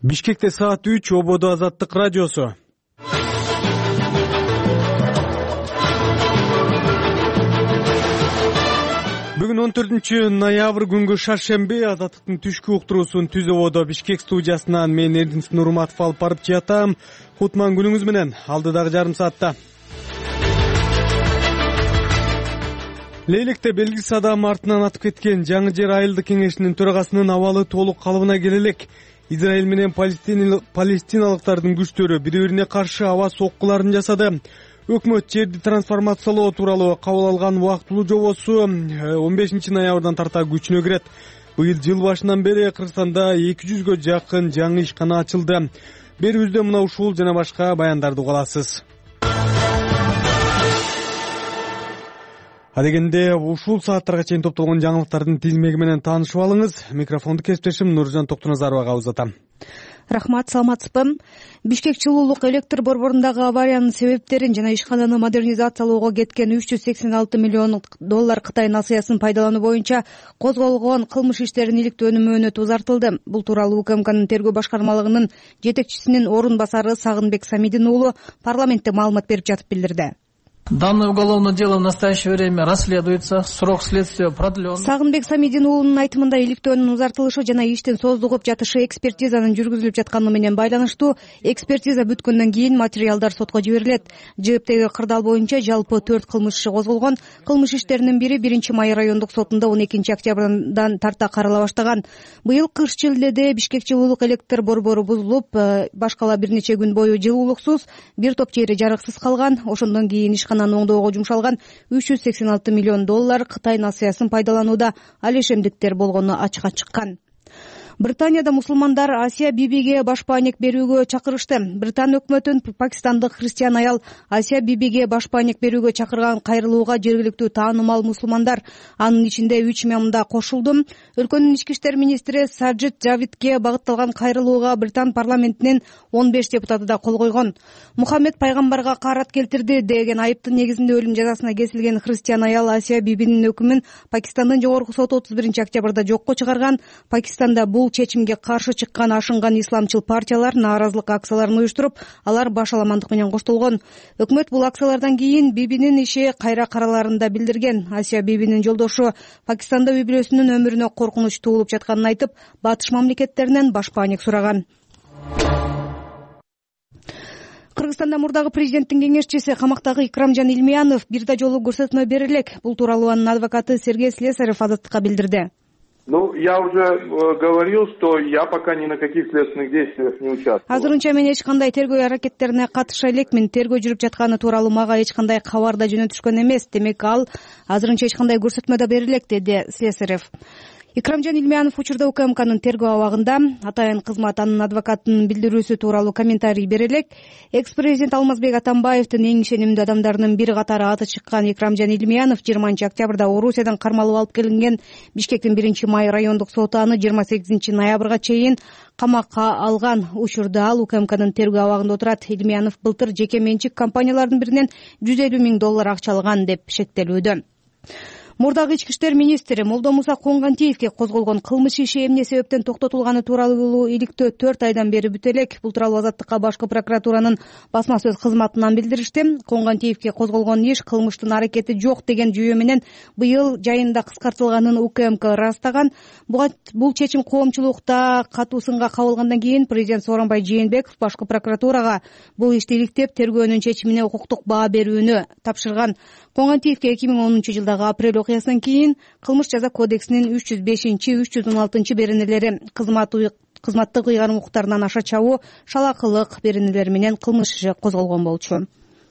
Бишкекте саат 3 ободо Азаттык радиосу. Бүгүн 14-ноябрь күнгү шаршемби Азаттыктын түшкү уктуруусун Түз ободо Бишкек студиясынан мен Эрдинис Нурматов алып барып жатам. Кутман күнүңүз менен алдыдагы жарым саатта. Лейлекте белгисиз адам артынан атып кеткен Жаңы жер айылдык кеңешинин төрагасынын абалы толук калыбына келе элек. Израиль менен палестиналыктардын күчтөрү бири-бирине каршы аба соккуларын жасады. Өкмөт жерди трансформациялоо тууралуу кабыл алган убактылуу жобосу 15-ноябрдан тарта күчүнө кирет. Быйыл жыл башынан бери Кыргызстанда 200гө жакын жаңы ишкана ачылды. Берүүбүздө мына ушул жана башка баяндарды угаласыз. Адегенде ушул сааттарга чейин топтолгон жаңылыктардын тизмеги менен таанышып алыңыз. Микрофонду кесиптешим Нуржан Токтоназаровага узатам. Рахмат, саламатсызбы. Бишкек жылуулук электр борборундагы авариянын себептерин жана ишкананы модернизациялоого кеткен $386 миллион Кытай насыясын пайдалануу боюнча козголгон кылмыш иштеринин иликтөө мөөнөтү узартылды. Бул тууралуу УКМКнын тергөө башкармалыгынын жетекчисинин орун басары Сагынбек Самидин уулу парламентте маалымат берип жатып билдирди. Данное уголовное дело в настоящее время расследуется, срок следствия продлен. Сагынбек Самидин уулунун айтымында иликтөөнүн узартылышы жана иштин созулуп жатышы экспертизанын жүргүзүлүп жатканы менен байланыштуу. Экспертиза бүткөндөн кийин материалдар сотко жиберилет. ЖПТги кырдаал боюнча жалпы 4 кылмыш иши козголгон. Кылмыш иштеринин бири 1-май райондук сотунда 12-октябрдан тарта карала баштаган. Быйыл кыш чилдеде Бишкек жылуулук электр борбору бузулуп, башкала бир нече күн бою жылуулуксуз, бир топ жери жарыксыз калган. Ошондон кийин оңдоого жумшалган $386 миллион Кытай насыясын пайдаланууда алешемдиктер болгону ачыкка чыккан. Британияда мусулмандар Асия Бибиге башпаанек берүүгө чакырышты. Британ өкмөтүн пакистандык христиан аял Асия Бибиге башпаанек берүүгө чакырган кайрылууга жергиликтүү таанымал мусулмандар, анын ичинде 3 миңда кошулду. Өлкөнүн ички иштер министри Саджид Джавидке багытталган кайрылууга Британ парламентинин 15 депутаты да кол койгон. Мухаммед пайгамбарга каарат келтирди деген айыптын негизинде өлүм жазасына кесилген христиан аял Асия Бибинин өкүмүн Пакистандын жогорку соту 31-октябрда жокко чыгарган. Пакистанда бул чечимге каршы чыккан ашынган исламчыл партиялар нааразылык акцияларын уюштуруп, алар башаламандык менен коштолгон. Өкмөт бул акциялардан кийин Бибинин иши кайра караларын да билдирген. Асия Бибинин жолдошу Пакистанда үй-бүлөсүнүн өмүрүнө коркунуч туулуп жатканын айтып, батыш мамлекеттеринен башпаанек сураган. Кыргызстанда мурдагы президенттин кеңешчиси камактагы Икрамжан Илмиянов бир да жолу көрсөтмө бере элек. Бул тууралуу анын адвокаты Сергей Слесарев Азаттыкка билдирди. Я уже говорил, что я пока ни на каких следственных действиях не участвовал. Азырынча мен эч кандай тергөө аракеттерине катыша элекмин. Тергөө жүрүп жатканы тууралуу мага эч кандай кабар да жөнөтүшкөн эмес. Демек ал азырынча эч кандай көрсөтмө да бере элек, деди Слесарев. Икрамжан Илмиянов учурда УКМКнын тергөө абагында. Атайын кызмат анын адвокатынын билдирүүсү тууралуу комментарий бере элек. Экс-президент Алмазбек Атамбаевдин эң ишенимдүү адамдарынын бири катары аты чыккан Икрамжан Илмиянов 20-октябрда Орусиядан кармалып алып келинген. Бишкектин 1-май райондук соту аны 28-ноябрга чейин камакка алган. Учурда ал УКМКнын тергөө абагында отурат. Илмиянов былтыр жеке менчик компаниялардын биринен $150 миң акча алган деп шектелүүдө. Мурдагы ички иштер министри Молдомуса Конгантиевке козголгон кылмыш иши эмне себептен токтотулганы тууралуу иликтөө 4 айдан бери бүтө элек. Бул тууралуу Азаттыкка башкы прокуратуранын басма сөз кызматынан билдиришти. Конгантиевке козголгон иш кылмыштын аракети жок деген жүйө менен быйыл жайында кыскартылганын УКМК ырастаган. Бул чечим коомчулукта катуу сынга кабылгандан кийин президент Сооронбай Жээнбеков башкы прокуратурага бул ишти иликтеп тергөөнүн чечимине укуктук баа берүүнү тапшырган. Конгантиевке 2010-жылдагы апрель окуясынан кийин кылмыш жаза кодексинин 305-316 беренелери кызматтык ыйгарым укуктарынан аша чабуу, шалакылык беренелери менен кылмыш иши козголгон болчу.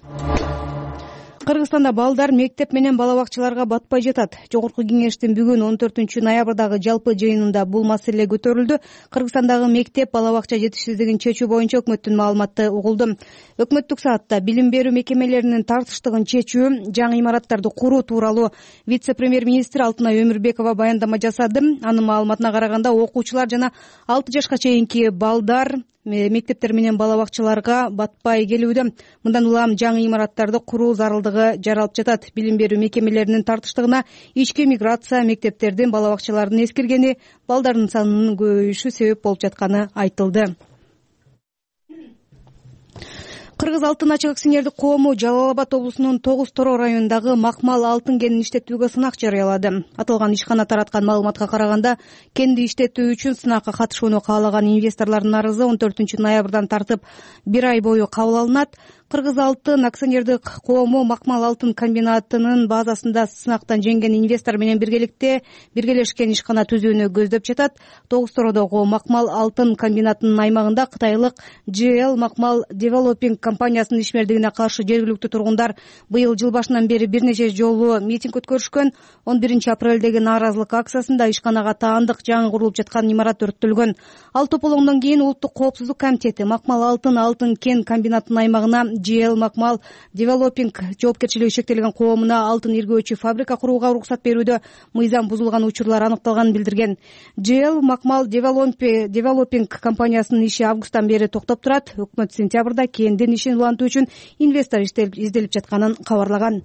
Кыргызстанда балдар мектеп менен бала бакчаларга батпай жатат. Жогорку кеңештин бүгүн 14-ноябрдагы жалпы жыйынында бул маселе көтөрүлдү. Кыргызстандагы мектеп бала бакча жетишсиздигин чечүү боюнча өкмөттүн маалыматы угулду. Өкмөттүк саатта билим берүү мекемелеринин тартыштыгын чечүү, жаңы имараттарды куруу тууралуу вице-премьер-министр Алтынай Өмүрбекова баяндама жасады. Анын маалыматына караганда окуучулар жана 6 жашка чейинки балдар мектептер менен бала бакчаларга батпай келүүдө. Мындан улам жаңы имараттарды куруу зарылдыгы жаралып жатат. Билим берүү мекемелеринин тартыштыгына ички миграция, мектептердин бала бакчалардын эскиргени, балдардын санынын көбөйүшү себеп болуп жатканы айтылды. Кыргыз алтын ачык акционердик коому Жалал Абад облусунун Тогуз Торо районундагы Макмал алтын кенин иштетүүгө сынак жарыялады. Аталган ишкана тараткан маалыматка караганда, кенди иштетүү үчүн сынакка катышууну каалаган инвесторлордун арызы 14-ноябрдан тартып 1 ай бою кабыл алынат. Кыргыз алтын акционердик коому Макмал алтын комбинатынын базасында сынактан жеңген инвестор менен биргелешкен ишкана түзүүнү көздөп жатат. Тогуз Тородогу Макмал алтын комбинатынын аймагында кытайлык GL Макмал Developing компаниясынын ишмердигине каршы жергиликтүү тургундар быйыл жыл башынан бери бир нече жолу митинг өткөрүшкөн. 11-апрелдеги нааразылык акциясында ишканага таандык жаңы курулуп жаткан имарат өрттөлгөн. Ал тополоңдон кийин Улуттук коопсуздук комитети Макмал алтын кен комбинатынын аймагына GL Макмал Developing жоопкерчилиги шектелген коомуна алтын иргөөчү фабрика курууга уруксат берүүдө мыйзам бузулган учурлар аныкталганын билдирген. GL Макмал Developing компаниясынын иши августтан бери токтоп турат. Өкмөт сентябрда кендин ишин улантуу үчүн инвестор изделип жатканын кабарлаган.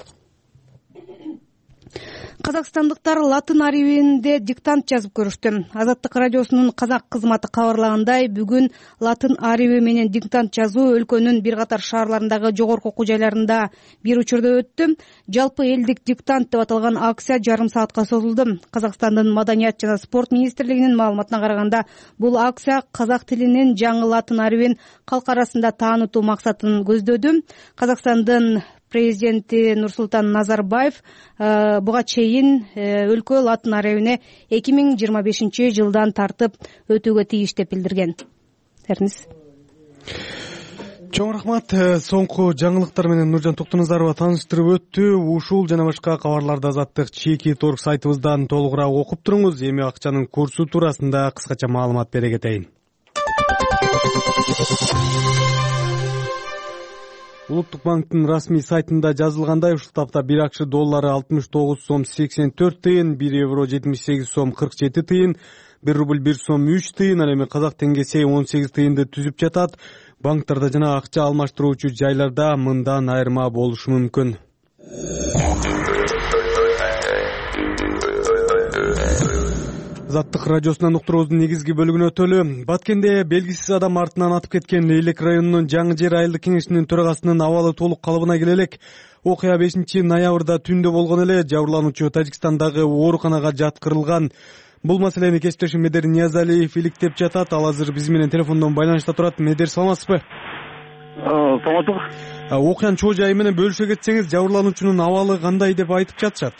Казакстандыктар латын аривинде диктант жазып көрүштү. Азаттык радиосунун казак кызматы кабарлагандай, бүгүн латын ариви менен диктант жазуу өлкөнүн бир катар шаарларындагы жогорку окуу жайларында бир учурда өттү. Жалпы элдик диктант деп аталган акция жарым саатка созулду. Казакстандын маданият жана спорт министрлигинин маалыматына караганда, бул акция казак тилинин жаңы латын аривин калк арасында таанытуу максатын көздөдү. Казакстандын президенти Нурсултан Назарбаев буга чейин өлкө латын аривине 2025-жылдан тартып өтүүгө тийиш деп билдирген. Чоң рахмат. Соңку жаңылыктар менен Нуржан Токтоназарова тааныштырып өттү. Ушул жана башка кабарларды Азаттык Чеки.org сайтыбыздан толугураак окуп туруңуз. Эми акчанын курсу туурасында кыскача маалымат бере кетейин. Улуттук банктын расмий сайтында жазылгандай, ушул тапта 1 акш доллары 69 сом 84 тыйын, 1 евро 78 сом 47 тыйын, 1 рубль 1 сом 3 тыйын, ал эми казак теңгеси 18 тыйынды түзүп жатат. Банктарда жана акча алмаштыруучу жайларда мындан айырма болушу мүмкүн. Азаттык радиосунан уктуруубуздун негизги бөлүгүнө өтөлү. Баткенде белгисиз адам артынан атып кеткен Лейлек районунун Жаңы Жер айылдык кеңешинин төрагасынын абалы толук калыбына келе элек. Окуя 5-ноябрда түндө болгон эле. Жабырлануучу Тажикстандагы ооруканага жаткырылган. Бул маселени кесиптешим Медер Ниязалиев иликтеп жатат. Ал азыр биз менен телефондон байланышта турат. Медер, саламатсызбы? Саламатсызбы. Окуянын чоо жайы менен бөлүшө кетсеңиз, жабырлануучунун абалы кандай деп айтып жатышат?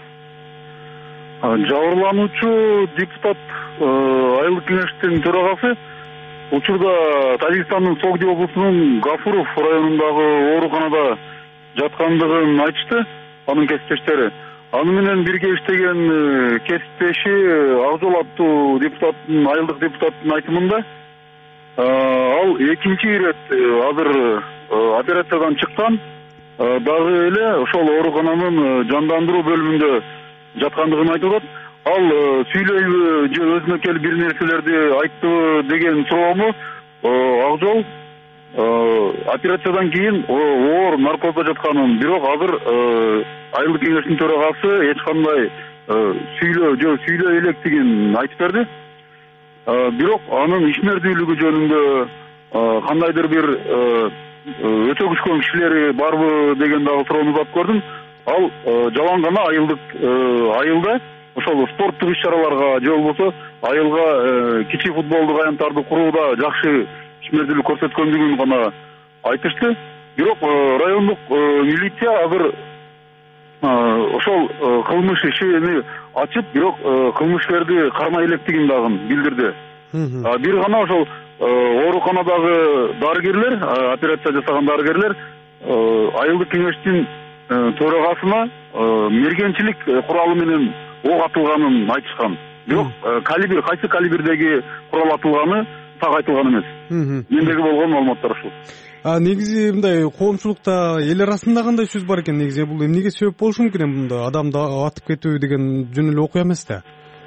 Жабырлануучу депутат айылдык кеңештин төрагасы учурда Тажикстандын Согди облусунун Гафуров районундагы ооруканада жаткандыгын айтышты, анын кесиптештери. Аны менен бирге иштеген кесиптеши Акжол аттуу депутаттын, айылдык депутаттын айтымында, ал экинчи ирет азыр операциядан чыккан, дагы эле ошол оорукананын жандандыруу бөлүмүндө жаткандыгын айтып атат. Ал сүйлөйбү же өзүнө келип бир нерселерди айттыбы деген суроому Акжол операциядан кийин оор наркоздо жатканын, бирок азыр айылдык кеңештин төрагасы эч кандай сүйлөй электигин айтып берди. Бирок анын ишмердүүлүгү жөнүндө кандайдыр бир өтө күчкөн кишилери барбы деген дагы суроону uzatып көрдүм. Ал жалаң гана айылда ошол спорттук иш-чараларга же болбосо айылга кичи футболдук аянттарды курууда жакшы ишмердүүлүк көрсөткөндүгүн гана айтышты. Бирок райондук милиция азыр ошол кылмыш ишини ачып, бирок кылмышкерди кармай электигин дагы билдирди. Бир гана ошол ооруканадагы дарыгерлер, операция жасаган дарыгерлер айылдык кеңештин төрагасына мергенчилик куралы менен ок атылганын айтышкан. Бирок кайсы калибрдеги курал атылганы так айтылган эмес. Мендеги болгон маалыматтар ушул. Негизи мындай коомчулукта эл арасында кандай сөз бар экен? Негизи бул эмнеге себеп болушу мүмкүн? Мында адамды атып кетүү деген жөн эле окуя эмес да.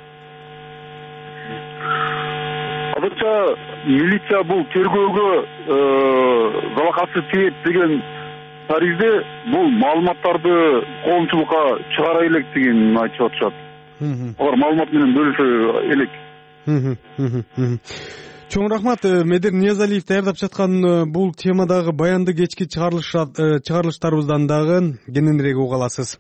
Азырча милиция бул тергөөгө залакасы тиет деген таризде бул маалыматтарды коомчулукка чыгара электигин айтып атышат. Алар маалымат менен бөлүшө элек. Чоң рахмат. Медер Ниязалиев даярдап жаткан бул темадагы баянды кечки чыгарылыштарыбыздан дагы кененирээк уга аласыз.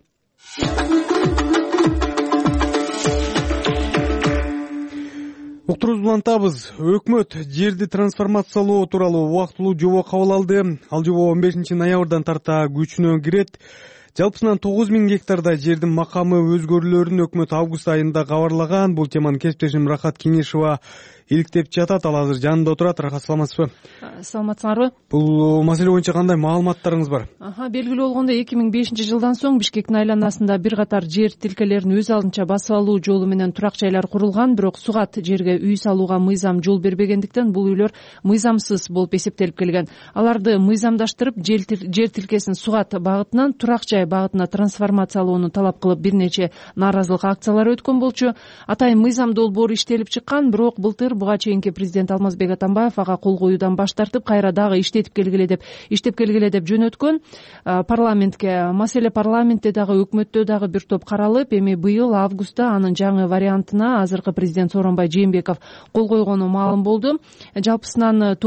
Уктуруубузду улантабыз. Өкмөт жерди трансформациялоо тууралуу убактылуу жобо кабыл алды. Ал жобо 15 ноябрдан тарта күчүнө кирет. Жалпысынан 9000 гектарда жердин макамы өзгөрүүлөрүн өкмөт август айында кабарлаган. Бул теманы кесиптешим Рахат Кеңешова иликтеп жатат. Ал азыр жанында отурат. Рахат, саламатсызбы? Саламатсыңарбы? Бул маселе боюнча кандай маалыматтарыңыз бар? Белгилүү болгондой 2005 жылдан соң Бишкектин айланасында бир катар жер тилкелерин өз алдынча басып алуу жолу менен турак жайлар курулган, бирок сугат жерге үй салууга мыйзам жол бербегендиктен бул үйлөр мыйзамсыз болуп эсептелип келген. Аларды мыйзамдаштырып, жер тилкесин сугат багытынан турак жай багытына трансформациялоону талап кылып бир нече нааразылык акциялары өткөн болчу. Атайын мыйзам долбоору иштелип чыккан, бирок былтыр буга чейинки президент Алмазбек Атамбаев ага кол коюудан баш тартып, кайра дагы иштеп келгиле деп жөнөткөн. Парламентке маселе парламентте дагы, өкмөттө дагы бир топ каралып, эми быйыл августта анын жаңы вариантына азыркы президент Сооронбай Жээнбеков кол койгону маалым болду. Жалпысынан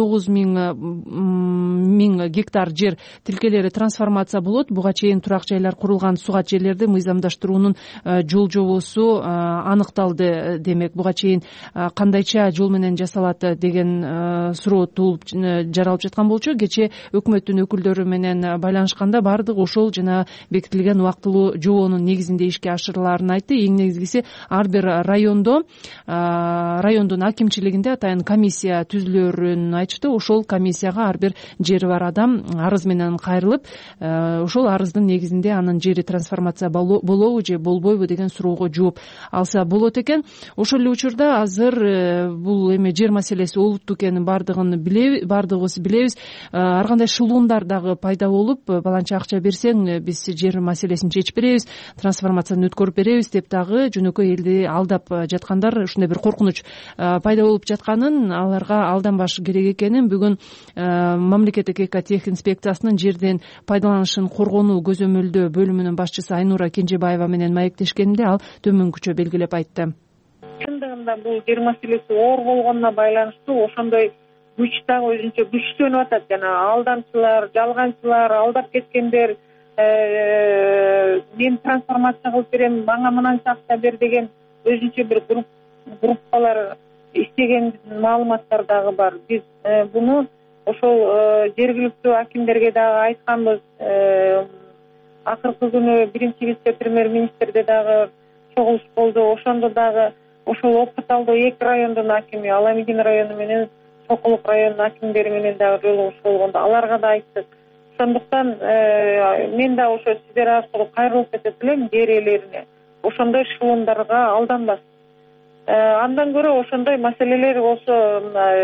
9000 гектар жер тилкелери трансформация болот. Буга чейин турак жайлар курулган сугат жерлерди мыйзамдаштыруунун жол жобосу аныкталды. Демек, буга чейин кандайча жол менен жасалат деген суроо туулуп жаралып жаткан болчу. Кечээ өкмөттүн өкүлдөрү менен байланышканда баардыгы ошол жана бекитилген убактылуу жобонун негизинде ишке ашырылаарын айтты. Эң негизгиси ар бир райондун акимчилигинде атайын комиссия түзүлөрүн айтышты. Ошол комиссияга ар бир жери бар адам арыз менен кайрылып, ошол арыздын негизинде анын жери трансформация болобу же болбойбу деген суроого жооп алса болот экен. Ошол эле учурда азыр бул эми жер маселеси олуттуу экенин баардыгыбыз билебиз. Ар кандай шылуундар дагы пайда болуп, баланча акча берсең биз жер маселесин чечип беребиз, трансформацияны өткөрүп беребиз деп дагы жөнөкөй элди алдап жаткандар, ушундай бир коркунуч пайда болуп жатканын, аларга алданбаш керек экенин бүгүн мамлекеттик экотехинспекциясынын жерден пайдаланышын коргонуу көзөмөлдөө бөлүмүнүн башчысы Айнура Кенжебаева менен маектешкенде ал төмөнкүчө белгилеп айтты. Чындыгында бул жер маселеси оор болгонуна байланыштуу ошондой күч дагы өзүнчө күчтөнүп атат. Жана алдамчылар, жалганчылар, алдап кеткендер, мен трансформация кылып берем, мага мынанча акча бер деген өзүнчө бир группалар иштеген маалыматтар дагы бар. Биз буну ошол жергиликтүү акимдерге дагы айтканбыз. Акыркы күнү биринчи вице-премьер-министрде дагы чогулуш болду. Ошондо дагы ошол Опуталдуу 2 райондун акими, Аламидин району менен Сокулук районунун акимдери менен дагы жолугуш болгондо аларга да айттык. Ошондуктан мен да ошо сиздер аркылуу кайрылып кетет элем жер ээлерине. Ошондой шылуундарга алданбас. Андан көрө ошондой маселелер болсо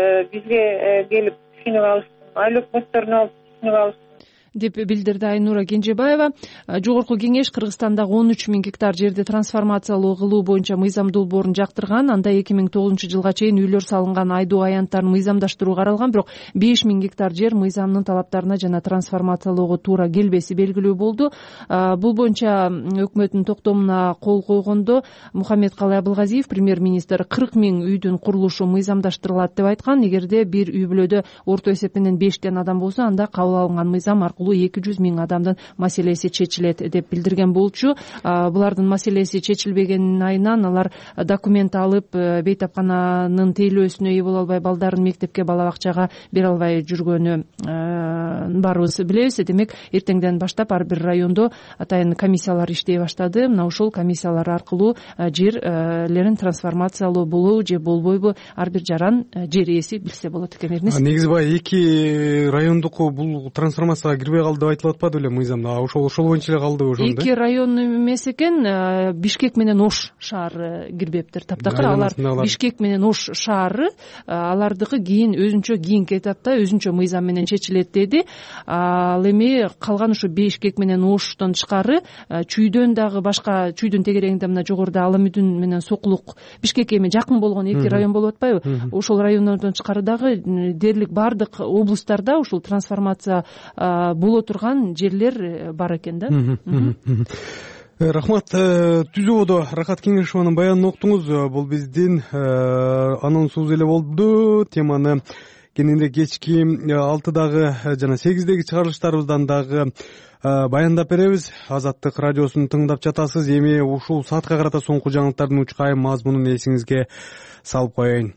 бизге келип түшүнүп алышсын, айыл өкмөттөрүнө алып түшүнүп алышсын деп билдирди Айнура Кенжебаева. Жогорку кеңеш Кыргызстандагы 13000 гектар жерди трансформациялоо кылуу боюнча мыйзам долбоорун жактырган. Анда 2009 жылга чейин үйлөр салынган айдоо аянттарын мыйзамдаштыруу каралган, бирок 5000 гектар жер мыйзамдын талаптарына жана трансформациялоого туура келбеси белгилүү болду. Бул боюнча өкмөттүн токтомуна кол койгондо Мухаммед Калай Абылгазиев, премьер-министр, 40.000 үйдүн курулушу мыйзамдаштырылат деп айткан. Эгерде бир үй бүлөдө орто эсеп менен 5 адам болсо, анда кабыл алынган мыйзам аркылуу 200.000 адамдын маселеси чечилет деп билдирген болчу. Булардын маселеси чечилбегенин айынан алар документ алып, бейтапкананын тейлөөсүнө ээ боло албай, балдарын мектепке, бала бакчага бере албай жүргөнү баарыбыз билебиз. Демек, эртеңден баштап ар бир райондо атайын комиссиялар иштей баштады. Мына ошол комиссиялар аркылуу жерлерин трансформациялоо болобу же болбойбу ар бир жаран жер ээси билсе болот экен. Негизи баягы 2 райондуку бул трансформацияга кирбей калды деп айтылып атпады беле мыйзамда? Ошол боюнча эле калдыбы ошондо? 2 район эмес экен, Бишкек менен Ош шаары кирбептир. Таптакыр алар Бишкек менен Ош шаары, алардыкы кийин өзүнчө кийинки этапта өзүнчө мыйзам менен чечилет деди. Ал эми калган ушу Бишкек менен Оштон тышкары Чүйдөн дагы башка, Чүйдүн тегерегинде мына жогоруда Аламүдүн менен Сокулук, Бишкекке эми жакын болгон 2 район болуп атпайбы? Ошол райондордон тышкары дагы дээрлик баардык облустарда ушул трансформация боло турган жерлер бар экен да. Рахмат. Түзүүбөдө Рахат Кеңешованын баянын уктуңуз. Бул биздин анонсубуз эле болду. Теманы кененирээк кечки 6-дагы жана 8-деги чыгарылыштарыбыздан дагы баяндап беребиз. Азаттык радиосун тыңдап жатасыз. Эми ушул саатка карата соңку жаңылыктардын учкайым мазмунун эсиңизге салып коеюн.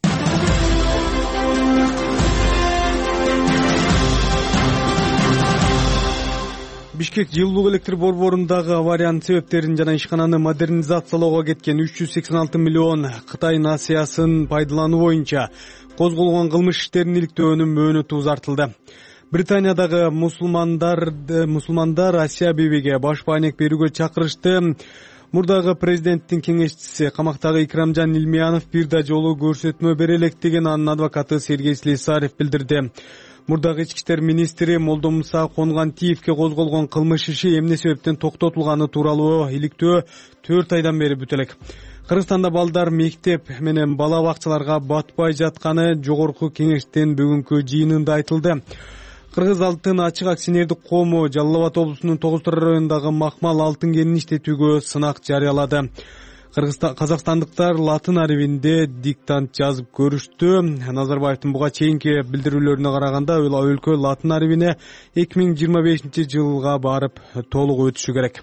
Бишкек жылуулук электр борборундагы авариянын себептерин жана ишкананы модернизациялоого кеткен 386 миллион Кытай насыясын пайдалануу боюнча козголгон кылмыш иштерин иликтөөнүн мөөнөтү узартылды. Британиядагы мусулмандар Асия Бибиге баш бааник берүүгө чакырышты. Мурдагы президенттин кеңешчиси камактагы Икрамжан Илмиянов бир да жолу көрсөтмө бере элек деген анын адвокаты Сергей Слесарев билдирди. Мурдагы ички иштер министри Молдомуса Конгантиевке козголгон кылмыш иши эмне себептен токтотулганы тууралуу иликтөө 4 айдан бери бүтө элек. Кыргызстанда балдар мектеп менен бала бакчаларга батпай жатканы жогорку кеңештин бүгүнкү жыйынында айтылды. Кыргыз алтын ачык акционердик коому Жалал Абад облусунун Тогуз Тара районундагы макмал алтын кенин иштетүүгө сынак жарыялады. Казакстандыктар латын арабинде диктант жазып көрүштү. Назарбаевдин буга чейинки билдирүүлөрүнө караганда өлкө латын арабине 2025-жылга барып толук өтүшү керек.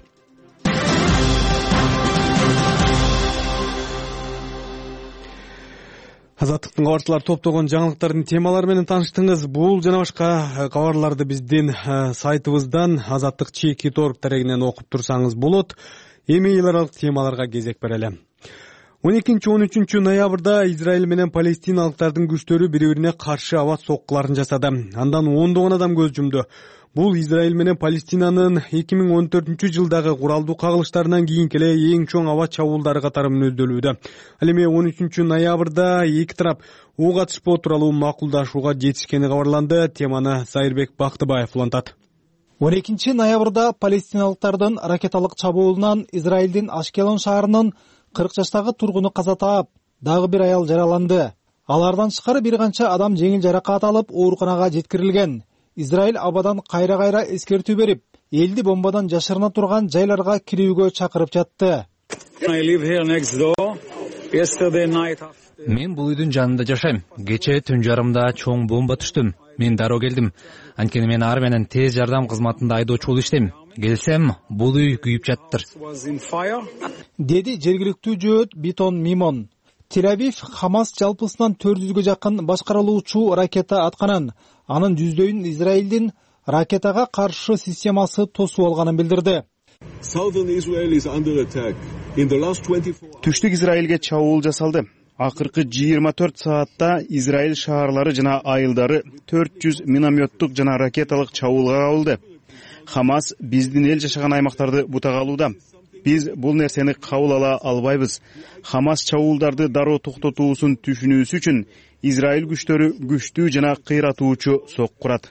Азаттыктын кабарчылары топтогон жаңылыктардын темалары менен тааныштыңыз. Бул жана башка кабарларды биздин сайтыбыздан azattik.org тарегинен окуп турсаңыз болот. Эми эл аралык темаларга кезек берели. 12-13 ноябрда Израиль менен палестиналыктардын күчтөрү бири-бирине каршы аба соккуларын жасады. Андан 10 адам көз жумду. Бул Израиль менен Палестинанын 2014-жылдагы куралдуу кагылыштарынан кийинки эле эң чоң аба чабуулдары катары мүнөздөлүүдө. Ал эми 13 ноябрда эки тарап ок атышпоо тууралуу макулдашууга жетишкени кабарланды. Теманы Сайырбек Бактыбаев улантат. 12 ноябрда палестиналыктардын ракеталык чабуулунан Израилдин Ашкелон шаарынын 40 жаштагы тургуну каза таап, дагы бир аял жараланды. Алардан тышкары бир канча адам жеңил жаракат алып ооруканага жеткирилген. Израиль абадан кайра-кайра эскертүү берип, элди бомбадан жашырына турган жайларга кирүүгө чакырып жатты. Мен бул үйдүн жанында жашайм. Кечээ түн жарымда чоң бомба түштүм. Мен дароо келдим. Анткени мен ар менен тез жардам кызматында айдоочу болуп иштейм. Келсем, бул үй күйүп жаттыр. Деди жергиликтүү жөөт Битон Мимон. Тель-Авив Хамас жалпысынан 400-гө жакын башкарылуучу ракета атканын, анын жүздөөүн Израилдин ракетага каршы системасы тосуп алганын билдирди. Түштүк Израилге чабуул жасалды. Акыркы 24 саатта Израиль шаарлары жана айылдары 400 минометтук жана ракеталык чабуулга кабылды. Хамас биздин эл жашаган аймактарды бутага алууда. Биз бул нерсени кабыл ала албайбыз. Хамас чабуулдарды дароо токтотуусун түшүнүүсү үчүн Израиль күчтөрү күчтүү жана кыйратуучу сок курат.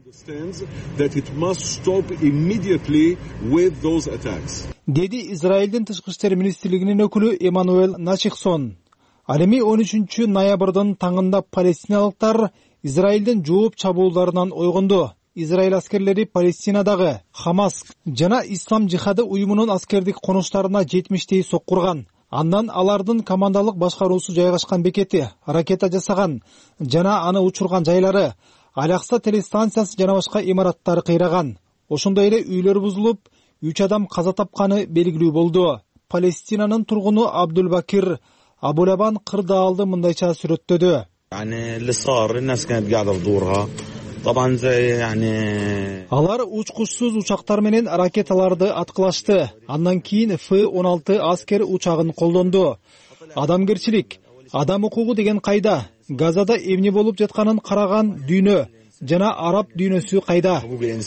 Деди Израилдин тышкы иштер министрлигинин өкүлү Эммануэль Начихсон. Ал эми 13 ноябрдын таңында палестиналыктар Израилдин жооп чабуулдарынан ойгонду. Израиль аскерлери Палестинадагы Хамас жана Ислам жихады уюмунун аскердик конуштарына 70 сок курган. Андан алардын командалык башкаруусу жайгашкан бекети, ракета жасаган жана аны учурган жайлары, Алякса телестанциясы жана башка имараттары кыйраган. Ошондой эле үйлөр бузулуп, 3 адам каза тапканы белгилүү болду. Палестинанын тургуну Абдулбакир Абулабан кырдаалды мындайча сүрөттөдү. Алар учкучсуз учактар менен ракеталарды аткылашты. Андан кийин F-16 аскер учагын колдонду. Адамгерчилик, адам укугу деген кайда? Газада эмне болуп жатканын караган дүйнө жана араб дүйнөсү кайда?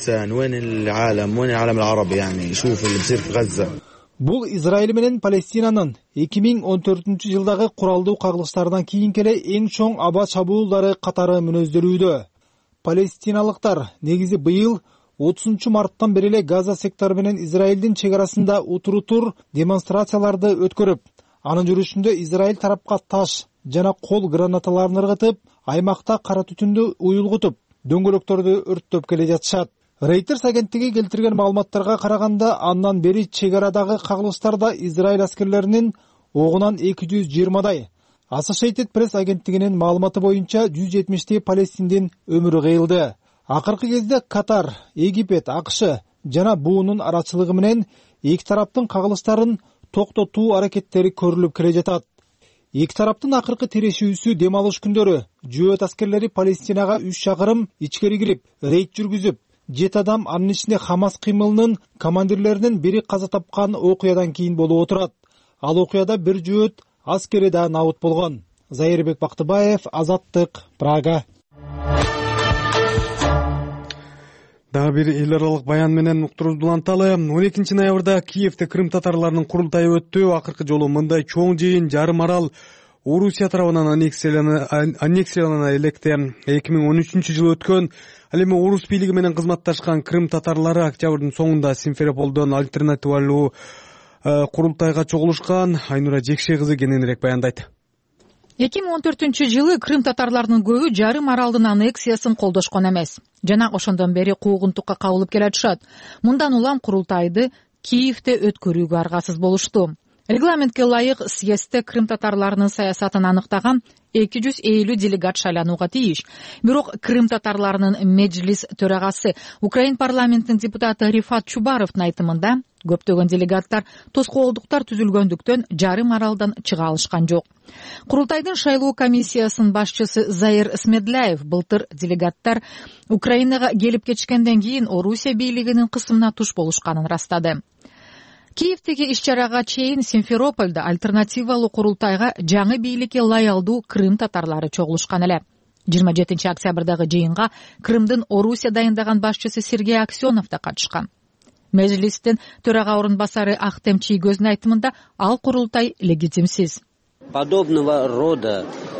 Бул Израиль менен Палестинанын 2014-жылдагы куралдуу кагылыштарынан кийинки эле эң чоң аба чабуулдары катары мүнөздөлүүдө. Палестиналыктар негизи быйыл 30 марттан бери эле Газа сектору менен Израилдин чек арасында утурутур демонстрацияларды өткөрүп, анын жүрүшүндө Израиль тарапка таш жана кол гранаталарын ыргытып, аймакта кара түтүндү уюлгутуп, дөңгөлөктөрдү өрттөп келе жатышат. Reuters агенттиги келтирген маалыматтарга караганда, андан бери чек арадагы кагылыштарда Израиль аскерлеринин огунан 220дай. Associated Press агенттигинин маалыматы боюнча 170 Палестиндин өмүрү кыйылды. Акыркы кезде Катар, Египет, АКШ жана буунун арачылыгы менен эки тараптын кагылыштарын токтотуу аракеттери көрүлүп келе жатат. Эки тараптын акыркы тирешүүсү дем алыш күндөрү жөөт аскерлери Палестинага 3 чакырым ичкери кирип, рейд жүргүзүп, 7 адам, анын ичинде Хамас кыймылынын командирлеринин бири каза тапкан окуядан кийин болуп отурат. Ал окуяда бир жөөт аскери да набыт болгон. Зайырбек Бактыбаев, Азаттык, Прага. Дагы бир эл аралык баян менен уктурубузду уланталы. 12 ноябрда Киевде Крым татарларынын курултайы өттү. Акыркы жолу мындай чоң жыйын жарым арал Орусия тарабынан аннексиялана электе. 2013-жылы өткөн. Ал эми орус бийлиги менен кызматташкан Крым татарлары октябрдын соңунда Симферополдон альтернативалуу курултайга чогулушкан. Айнура Жекше кызы кененирээк баяндайт. 2014-жылы Крым татарларынын көбү жарым аралдын аннексиясын колдошкон эмес. Жана ошондон бери куугунтукка кабылып келатышат. Мындан улам курултайды Киевде өткөрүүгө аргасыз болушту. Регламентке ылайык съездде Крым татарларынын саясатын аныктаган 250 делегат шайланууга тийиш. Бирок Крым татарларынын Меджлис төрагасы, Украин парламентинин депутаты Рифат Чубаровдун айтымында, көптөгөн делегаттар тоскоолдуктар түзүлгөндүктөн жарым аралдан чыга алышкан жок. Курултайдын шайлоо комиссиясынын башчысы Заир Смедляев былтыр делегаттар Украинага келип кетишкенден кийин Орусия бийлигинин кысымына туш болушканын растады. Киевдеги иш-чарага чейин Симферопольдо альтернативалуу курултайга жаңы бийликке лаялдуу Крым татарлары чогулушкан эле. 27 октябрдагы жыйынга Крымдын Орусия дайындаган башчысы Сергей Аксенов да катышкан. Мejлистин төрага орун басары Ахтем Чийгөздүн айтымында ал курултай легитимсиз. Подобного рода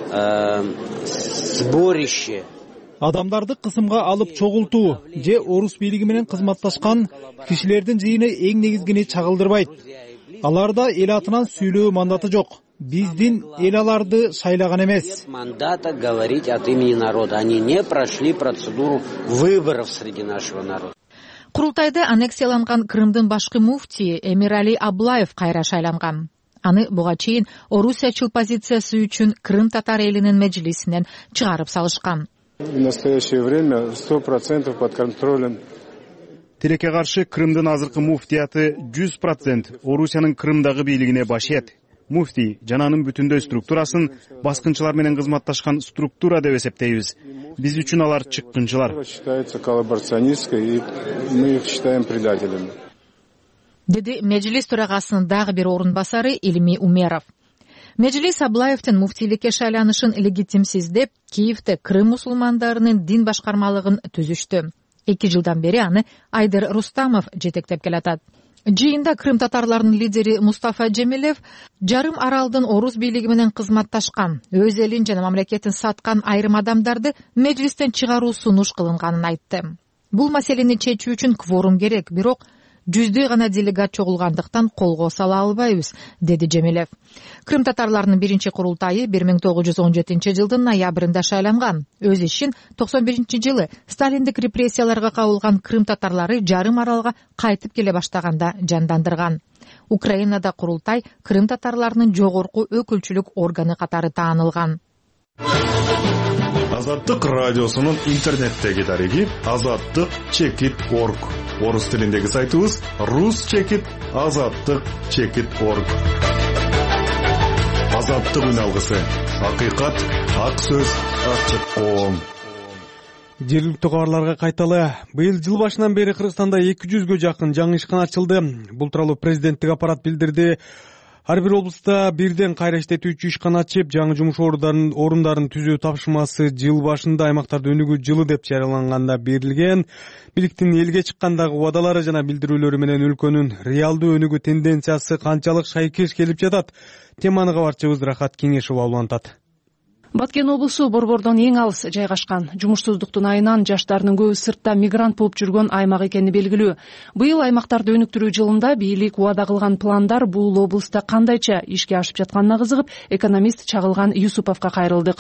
сборище адамдарды кысымга алып чогултуу же орус бийлиги менен кызматташкан кишилердин жыйыны эң негизгини чагылдырбайт. Аларда эл атынан сүйлөө мандаты жок. Биздин эл аларды шайлаган эмес. Мандата говорить от имени народа. Они не прошли процедуру выборов среди нашего народа. Курултайда аннексияланган Крымдын башкы муфтии Эмирали Аблаев кайра шайланган. Аны буга чейин орусиячыл позициясы үчүн Крым татар элинин мejлисинен чыгарып салышкан. В настоящее время 100% под контролем. Тилекке каршы Крымдын азыркы муфтияты 100% Орусиянын Крымдагы бийлигине башият. Муфтий жананын бүтүндөй структурасын баскынчылар менен кызматташкан структура деп эсептейбиз. Биз үчүн алар чыккынчылар. Считается коллаборационисткой, и мы их считаем предателями. Деди Мejлис төрагасынын дагы бир орун басары Илми Умеров. Мejлис Аблаевдин муфтийликке шайланышын легитимсиз деп Киевде Крым мусулмандарынын дин башкармалыгын түзүштү. 2 жылдан бери аны Айдар Рустамов жетектеп келатат. Жыйында Крым татарларынын лидери Мустафа Джемилев жарым аралдын орус бийлиги менен кызматташкан, өз элин жана мамлекетин саткан айрым адамдарды Мejлистен чыгаруу сунуш кылынганын айтты. Бул маселени чечүү үчүн кворум керек, бирок жүздөй гана делегат чогулгандыктан колго сала албайбыз, деди Джемилев. Крым татарларынын биринчи курултайы 1917-жылдын ноябрында шайланган. Өз ишин 91-жылы Сталиндик репрессияларга кабылган Крым татарлары жарым аралга кайтып келе баштаганда жандандырган. Украинада курултай Крым татарларынын жогорку өкүлчүлүк органы катары таанылган. Азаттык радиосунун интернеттеги дареги azattik.org. Орус тилиндеги сайтыбыз rus.azattik.org. Азаттык үн алгысы. Акыйкат, ак сөз, ачык коом. Жергиликтүү кабарларга кайталы. Быйыл жыл башынан бери Кыргызстанда 200гө жакын жаңы ишкана ачылды. Бул тууралуу президенттик аппарат билдирди. Ар бир облуста бирден кайра иштетүүчү ишкана ачып, жаңы жумуш орундарын түзүү тапшырмасы жыл башында аймактарда өнүгүү жылы деп жарыяланганда берилген. Бийликтин элге чыккандагы убадалары жана билдирүүлөрү менен өлкөнүн реалдуу өнүгүү тенденциясы канчалык шайкеш келип жатат? Теманы кабарчыбыз Рахат Кеңешова улантат. Баткен облусу Борбордон эң алыс жайгашкан. Жумушсуздуктун айынан жаштардын көбү сыртта мигрант болуп жүргөн аймак экени белгилүү. Быйыл аймактарды өнүктүрүү жылында бийлик убада кылган пландар бул облуста кандайча ишке ашып жатканына кызыгып, экономист Чагылган Юсуповго кайрылдык.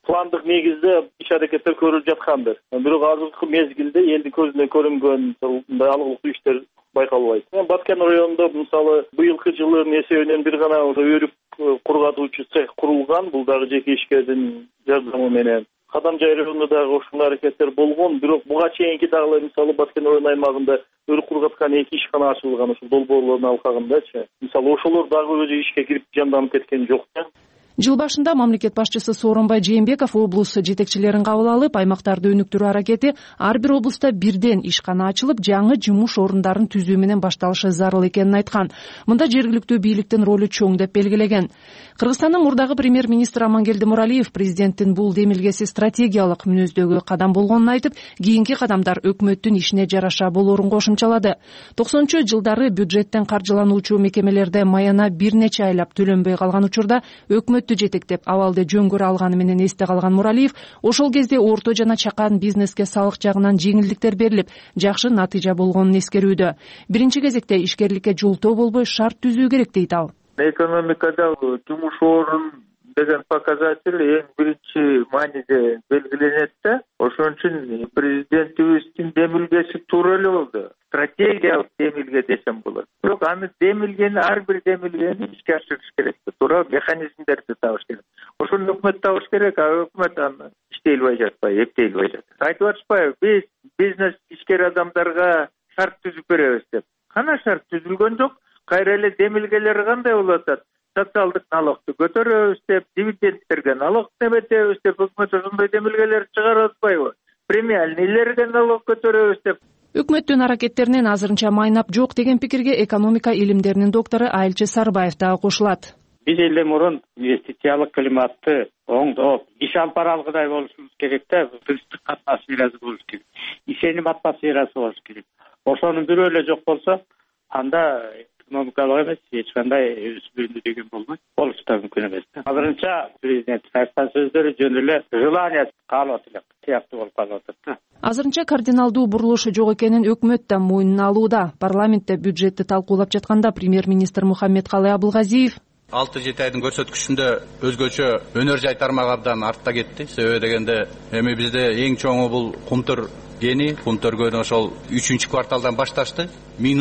пландык негизде иш аракеттер көрүлүп жаткандыр. Бирок азыркы мезгилде элдин көзүнө көрүнгөн мындай алгылыктуу иштер байкалбайт. Баткен районунда мисалы быйылкы жылдын эсебинен бир гана өрүк кургатуучу цех курулган. Бул дагы жеке ишкердин жардамы менен. Кадамжай районунда дагы ушундай аракеттер болгон. Бирок буга чейинки дагы мисалы Баткен район аймагында өрүк кургаткан 2 ишкана ачылган ушул долбоорлордун алкагындачы. Мисалы ошолор дагы өзү ишке кирип жанданып кеткен жок. Жыл башында мамлекет башчысы Сооронбай Жээнбеков облус жетекчилерин кабыл алып, аймактарды өнүктүрүү аракети ар бир облуста бирден ишкана ачылып, жаңы жумуш орундарын түзүү менен башталышы зарыл экенин айткан. Мында жергиликтүү бийликтин ролу чоң деп белгилеген. Кыргызстандын мурдагы премьер-министри Амангелди Муралиев президенттин бул демилгеси стратегиялык мүнөздөгү кадам болгонун айтып, кийинки кадамдар өкмөттүн ишине жараша болоорун кошумчалады. 90-жылдары бюджеттен каржылануучу мекемелерде маяна бир нече айлап төлөнбөй калган учурда өкмөттү жетектеп абалды жөнгөрө алганы менен эсте калган Муралиев, ошол кезде орто жана чакан бизнеске салык жагынан жеңилдиктер берилип, жакшы натыйжа болгонун эскерүүдө. Биринчи кезекте ишкерликке жолтоо болбой шарт түзүү керек дейт ал. Экономикада жумуш орун деген показатель эң биринчи мааниде белгиленет да. Ошон үчүн президентибиздин демилгеси туура эле болду. Стратегиялык демилге десем болот. Бирок аны демилгени, ар бир демилгени ишке ашырыш керек. Туура механизмдерди табыш керек. Ошону өкмөт табыш керек, өкмөт аны иштей албай жатпайбы, эптей албай жатат. Айтып атышпайбы, биз бизнес ишкер адамдарга шарт түзүп беребиз деп. Кана шарт түзүлгөн жок. Кайра эле демилгелери кандай болуп атат? Социалдык налогду көтөрөбүз деп, дивидендтерге налог неметебиз деп өкмөт ошондой демилгелер чыгарып атпайбы? Премиальныйлерге налог көтөрөбүз деп. Өкмөттүн аракеттеринен азырынча майнап жок деген пикирге экономика илимдеринин доктору Айылчы Сарбаев дагы кошулат. Биз эле мурун инвестициялык климатты оңдоп, иш алып бара алгыдай болушубуз керек да, тынчтык атмосферасы болуш керек. Ишеним атмосферасы болуш керек. Ошонун бирөө эле жок болсо, анда экономикалык эмес, эч кандай өсүмдү деген болбойт. Болуш да мүмкүн эмес да. Азырынча президент айткан сөздөрү жөн эле желание калып атат, сыяктуу болуп калып атат да. Азырынча кардиналдуу бурулуш жок экенин өкмөт да мойнуна алууда. Парламентте бюджетти талкуулап жатканда премьер-министр Мухаммедкалый Абылгазиев 6-7 айдын көрсөткүчүндө өзгөчө өнөр жай тармагы абдан артта кетти. Себеби дегенде эми бизде эң чоңу бул кумтөр гени, кумтөр гөнү ошол 3-кварталдан башташты.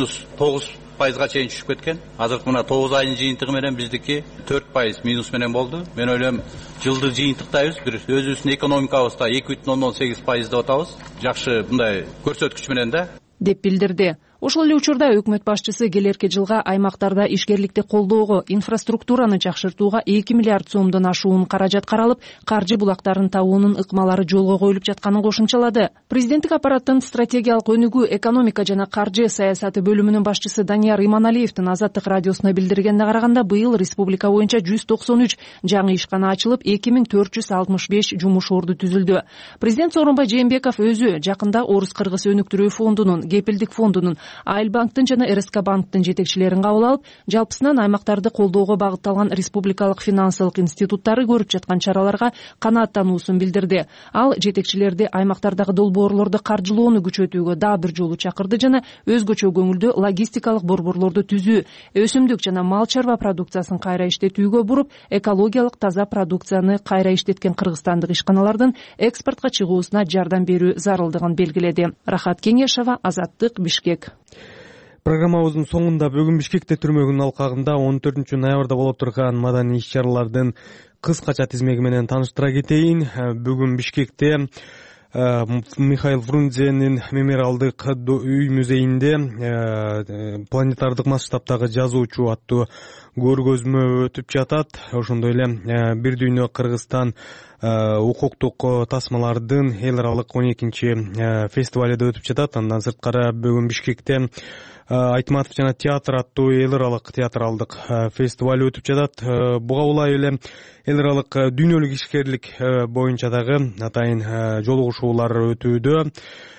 -9% чейин түшүп кеткен. Азыркы мына 9 айдын жыйынтыгы менен биздики 4% минус менен болду. Мен ойлойм, жылды жыйынтыктайбыз, бир өзүбүздүн экономикабызда 2,18% деп атабыз. Жакшы мындай көрсөткүч менен да деп билдирди. Ошол эле учурда өкмөт башчысы келерки жылга аймактарда ишкерликти колдоого, инфраструктураны жакшыртууга 2 миллиард сомдон ашуун каражат каралып, каржы булактарын табуунун ыкмалары жолго коюлуп жатканын кошумчалады. Президенттик аппараттын стратегиялык өнүгүү, экономика жана каржы саясаты бөлүмүнүн башчысы Данияр Иманалиевдин Азаттык радиосуна билдиргенине караганда, быйыл республика боюнча 193 жаңы ишкана ачылып, 2465 жумуш орду түзүлдү. Президент Сооронбай Жээнбеков өзү жакында Орус-Кыргыз өнүктүрүү фондунун, Кепилдик фондунун, Айыл банктын жана РСК банктын жетекчилерин кабыл алып, жалпысынан аймактарды колдоого багытталган республикалык финансылык институттары көрүп жаткан чараларга канааттануусун билдирди. Ал жетекчилерди аймактардагы долбоорлорду каржылоону күчөтүүгө дагы бир жолу чакырды жана өзгөчө көңүлдүү логистикалык борборлорду түзүү, өсүмдүк жана мал чарба продукциясын кайра иштетүүгө буруп, экологиялык таза продукцияны кайра иштеткен кыргызстандык ишканалардын экспортко чыгуусуна жардам берүү зарылдыгын белгиледи. Рахат Кеңешова, Азаттык, Бишкек. Программабыздын соңунда бүгүн Бишкекте түрмөгүнүн алкагында 14-ноябрда болуп турган маданий иш-чаралардын кыскача тизмеги менен тааныштыра кетейин. Бүгүн Бишкекте Михаил Фрунзенин мемориалдык үй музейинде планетардык масштабтагы жазуучу аттуу көргөзмө өтүп жатат. Ошондой эле бир дүйнө Кыргызстан укуктук тасмалардын эл аралык 12-чи фестивали да өтүп жатат. Андан сырткары бүгүн Бишкекте Айтматов жана театр аттуу эл аралык театралдык фестиваль өтүп жатат. Буга улай эле эл аралык дүйнөлүк ишкерлик боюнча дагы атайын жолугушуулар өтүүдө.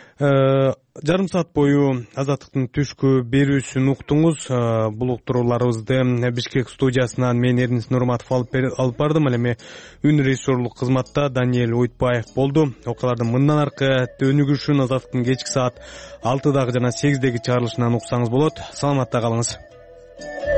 Жарым саат бою Азаттыктын түшкү берүүсүн уктуңуз. Бул уктурууларыбызды Бишкек студиясынан мен Эрнис Нурматов алып бардым. Ал эми үн режиссерлук кызматта Даниэль Уйтбаев болду. Окуялардын мындан аркы өнүгүшүн Азаттыктын кечки саат 6-дагы жана 8-деги чыгарылышынан уксаңыз болот. Саламатта калыңыз.